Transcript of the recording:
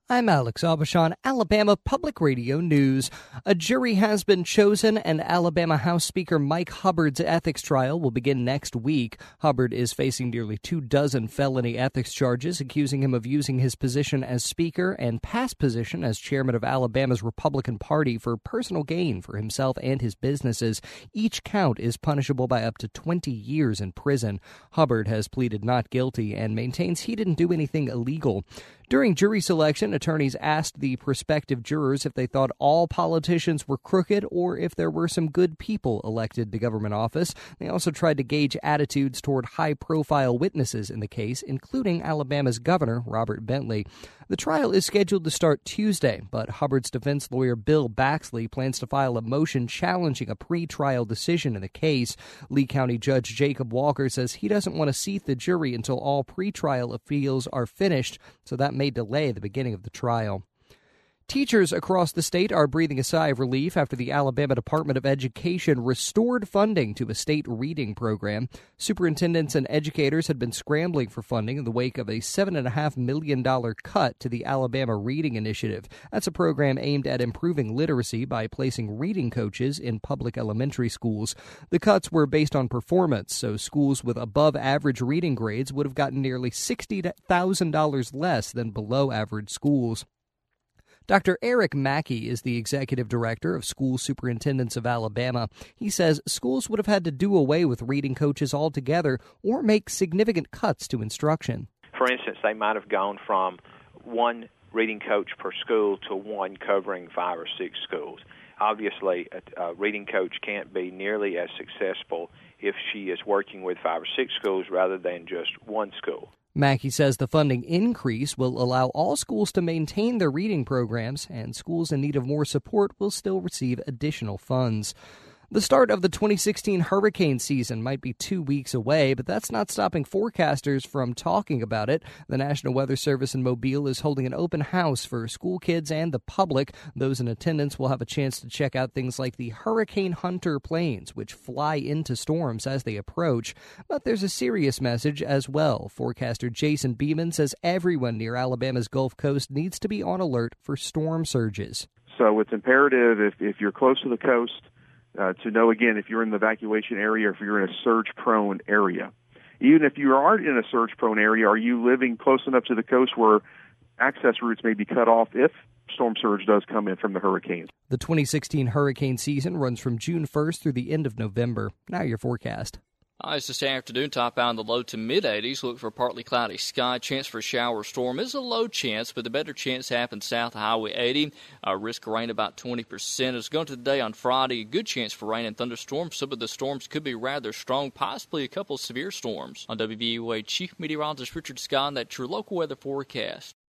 I'm Alex Aubuchon, Alabama Public Radio News. A jury has been chosen, and Alabama House Speaker Mike Hubbard's ethics trial will begin next week. Hubbard is facing nearly 24 felony ethics charges, accusing him of using his position as Speaker and past position as chairman of Alabama's Republican Party for personal gain for himself and his businesses. Each count is punishable by up to 20 years in prison. Hubbard has pleaded not guilty and maintains he didn't do anything illegal. During jury selection, attorneys asked the prospective jurors if they thought all politicians were crooked or if there were some good people elected to government office. They also tried to gauge attitudes toward high-profile witnesses in the case, including Alabama's governor, Robert Bentley. The trial is scheduled to start Tuesday, but Hubbard's defense lawyer Bill Baxley plans to file a motion challenging a pre-trial decision in the case. Lee County Judge Jacob Walker says he doesn't want to seat the jury until all pre-trial appeals are finished, so that may delay the beginning of the trial. Teachers across the state are breathing a sigh of relief after the Alabama Department of Education restored funding to a state reading program. Superintendents and educators had been scrambling for funding in the wake of a $7.5 million cut to the Alabama Reading Initiative. That's a program aimed at improving literacy by placing reading coaches in public elementary schools. The cuts were based on performance, so schools with above-average reading grades would have gotten nearly $60,000 less than below-average schools. Dr. Eric Mackey is the executive director of School Superintendents of Alabama. He says schools would have had to do away with reading coaches altogether or make significant cuts to instruction. For instance, they might have gone from one reading coach per school to one covering 5 or 6 schools. Obviously, a reading coach can't be nearly as successful if she is working with 5 or 6 schools rather than just one school. Mackey says the funding increase will allow all schools to maintain their reading programs, and schools in need of more support will still receive additional funds. The start of the 2016 hurricane season might be 2 weeks away, but that's not stopping forecasters from talking about it. The National Weather Service in Mobile is holding an open house for school kids and the public. Those in attendance will have a chance to check out things like the Hurricane Hunter planes, which fly into storms as they approach. But there's a serious message as well. Forecaster Jason Beeman says everyone near Alabama's Gulf Coast needs to be on alert for storm surges. So it's imperative if you're close to the coast, to know, again, if you're in the evacuation area or if you're in a surge-prone area. Even if you aren't in a surge-prone area, are you living close enough to the coast where access routes may be cut off if storm surge does come in from the hurricanes? The 2016 hurricane season runs from June 1st through the end of November. Now your forecast. Highs this afternoon, top out in the low to mid-80s. Look for partly cloudy sky. Chance for a shower or storm is a low chance, but the better chance happens south of Highway 80. Risk of rain about 20%. As going to the day on Friday, a good chance for rain and thunderstorms. Some of the storms could be rather strong, possibly a couple of severe storms. On WVUA Chief Meteorologist Richard Scott, that's your local weather forecast.